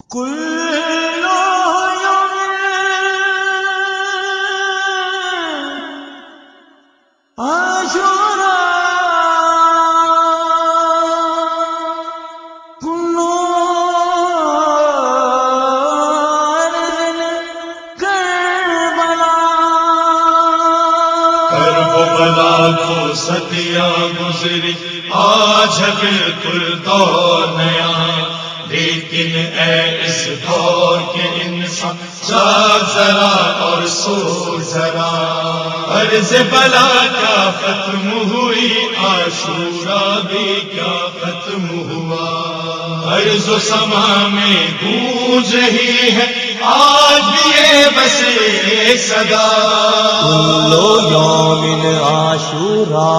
کل عاشوراء کل کربلا کو صدیاں گزری آج بالکل دور نیا ہے، لیکن اے اس دور کے انسان جاگ ذرا اور سو ذرا، عرض بلا کیا ختم ہوئی، عاشوراء بھی کیا ختم ہوا، عرض و سما میں گونج رہی ہے آج بھی یہ بس ایک صدا، کل یوم عاشوراء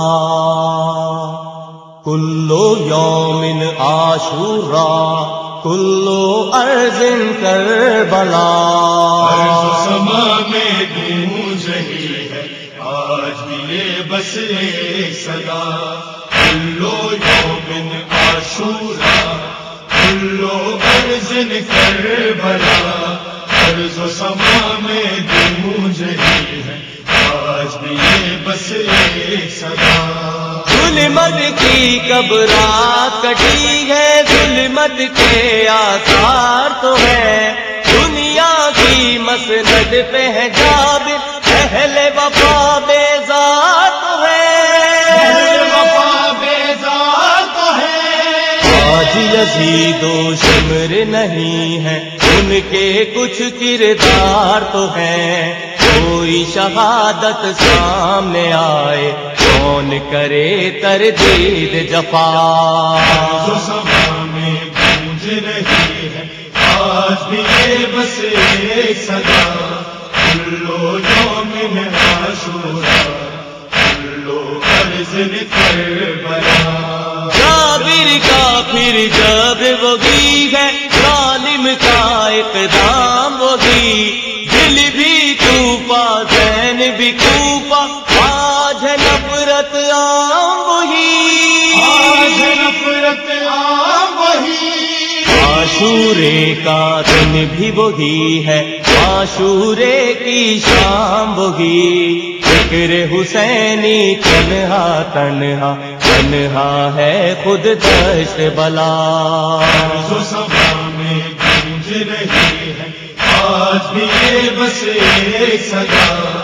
کل یوم عاشوراء کل ارض کربلا، عرض و سما میں گونج رہی ہے آج بھی یہ بس ایک صدا، کلو یوم عاشوراء کلو ارض کربلا، عرض و سما میں گونج رہی ہے آج بھی یہ بس ایک صدا، ظلمت کی کب رات کٹی ہے، ظلمت کے آثار تو ہے، دنیا کی مسند پہ ہے جابر، اہل وفا بیزار تو ہے، وفا بیزار تو ہے، آج یزید و شمر نہیں ہے، ان کے کچھ کردار تو ہیں، کوئی شہادت سامنے آئے کون کرے تردید جفا، عرض و سما میں گونج رہی ہے آج بھی یہ بس ایک صدا، کلو یوم عاشوراء کلو ارض کربلا، جابر کا پھر جب وہی ہے، ظالم کا اقدام وہی، دل بھی کوفہ ذہن بھی کوفہ، آج ہے نفرت عام وہی، آج نفرت عام وہی، عاشورے کا دن بھی وہی ہے، عاشورے کی شام وہی، فکر حسینی تنہا تنہا تنہا ہے خود دشت بلا، عرض و سما میں گونج رہی ہے آج بھی یہ بس ایک صدا،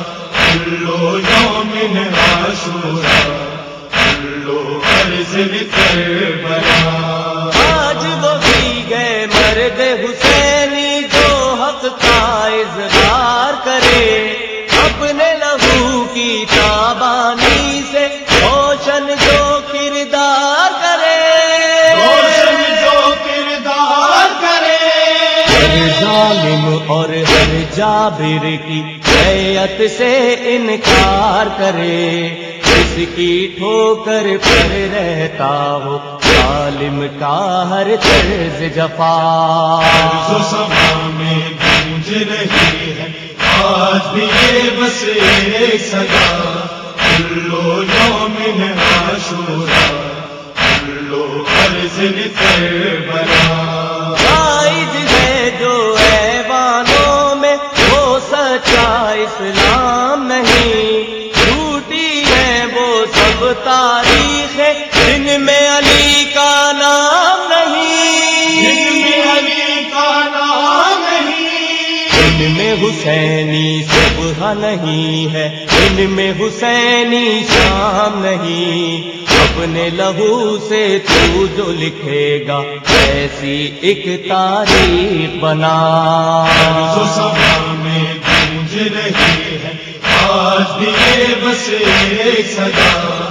کلو یوم عاشوراء کلو ارض کربلا، آج وہی گئے مرد حسینی جو حق کا اظہار کرے، اپنے لہو کی تابانی سے روشن جو کردار کرے، روشن جو کردار کرے، ہر ظالم اور ہر جابر کی بیعت سے انکار کرے، اس کی ٹھوکر پر رہتا ہو ظالم کا ہر طرز جفا، عرض و سما میں گونج رہی ہے آج بھی یہ بس ایک صدا، کلو یوم عاشوراء کلو ارض کربلا، قائد ہے جو ایوانوں میں وہ سچا اسلام نہیں، جھوٹی ہے وہ سب تاریخیں جن میں علی کا نام نہیں، جن میں علی کا نام نہیں، ان میں حسینی صبح نہیں ہے، ان میں حسینی شام نہیں، اپنے لہو سے تو جو لکھے گا ایسی ایک تاریخ بنا، عرض و سما میں گونج رہی ہے آج بھی یہ بس ایک صدا،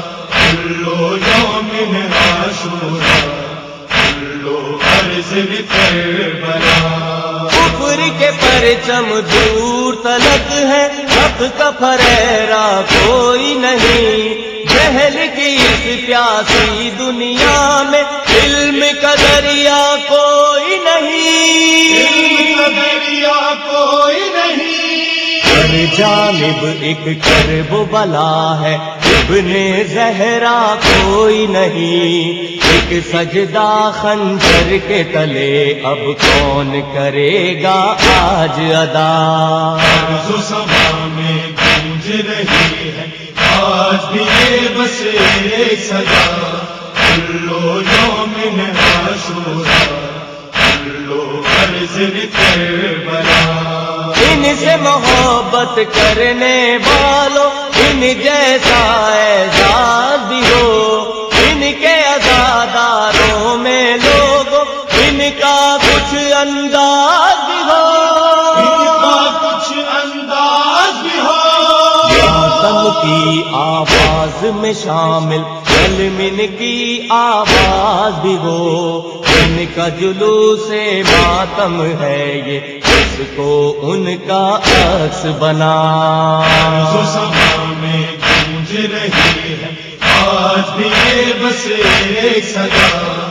کلو یوم عاشوراء کلو ارض کربلا، کفر کے پرچم دور تلک ہے، حق کا پھریرا کوئی نہیں، جہل کی اس پیاسی دنیا میں علم کا دریا کوئی نہیں، علم کا دریا کوئی نہیں، ہر جانب ایک کرب بلا ہے، ابن زہرا کوئی نہیں، ایک سجدہ خنجر کے تلے اب کون کرے گا آج ادا؟ عرض و سما میں گونج رہی ہے آج بھی یہ بس ایک صدا، کلو یوم عاشورا کلو عرض کربلا۔ ان سے محبت کرنے والوں ان جیسا اعزاز بھی ہو، ان کے عزاداروں میں لوگوں ان کا کچھ انداز بھی ہو، ان کا کچھ انداز بھی ہو۔ ماتم کی آواز میں شامل ظلم کی آواز بھی ہو، ان کا جلوس ماتم ہے یہ اس کو ان کا عکس بنا۔ عرض و سما میں گونج رہی ہے آج بھی یہ بس ایک صدا،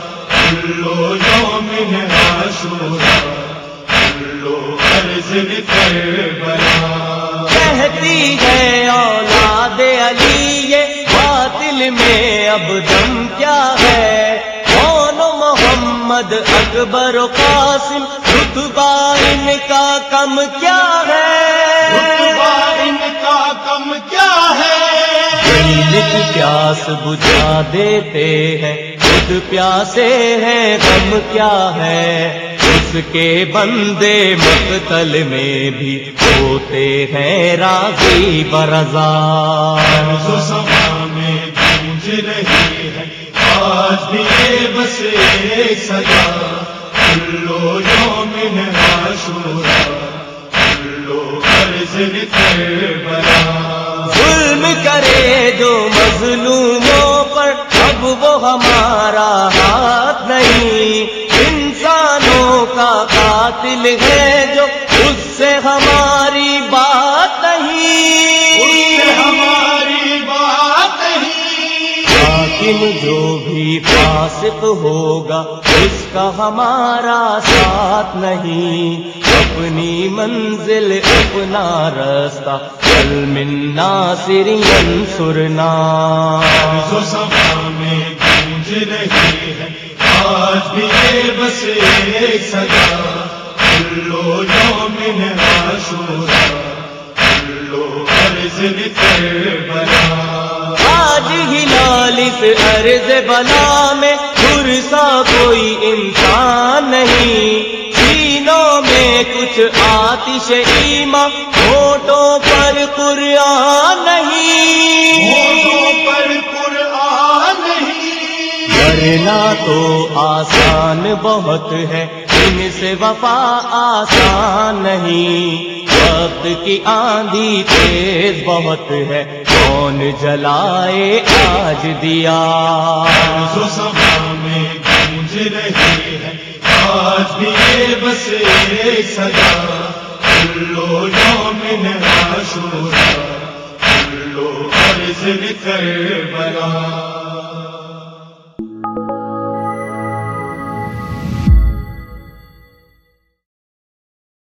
کلو یوم عاشورا کلو عرض کربلا۔ کہتی ہے اولاد علی یہ باطل میں اب دم کیا ہے، کون محمد اکبر و قاسم رتبہ ان کا کم کیا ہے، رتبہ ان کا کم کیا ہے؟ دل کی پیاس بجھا دیتے ہیں خود پیاسے ہیں، غم کیا ہے، اس کے بندے مقتل میں بھی ہوتے ہیں راضی برضا۔ عرض و سما میں گونج رہی ہے آج بھی یہ بس ایک صدا، کلو یوم عاشورا کلو عرض کربلا۔ ظلم کرے جو مظلوموں پر اب وہ ہمارا ہاتھ نہیں، انسانوں کا قاتل ہے جو اس سے ہماری بات نہیں، اس سے ہماری بات نہیں۔ لیکن جو بھی فاسق ہوگا اس کا ہمارا ساتھ نہیں، اپنی منزل اپنا رستہ چل من ناصر ینصرنا۔ عرض و سما میں گونج رہی ہے آج بھی یہ بس ایک صدا، کلو یوم عاشورا کلو عرض کربلا۔ آج ہلال اس عرض بلا میں پرسا کوئی انسان نہیں، سینوں میں کچھ آتش ایمان، ہونٹوں پر قرآن نہیں، ہونٹوں پر قرآن نہیں۔ ڈرنا تو آسان بہت ہے، ان سے وفا آسان نہیں، وقت کی آندھی تیز بہت ہے، کون جلائے آج دیا۔ عرض و سما میں گونج رہی ہے آج بھی یہ بس ایک صدا، کلو یوم عاشورا کلو عرض کربلا۔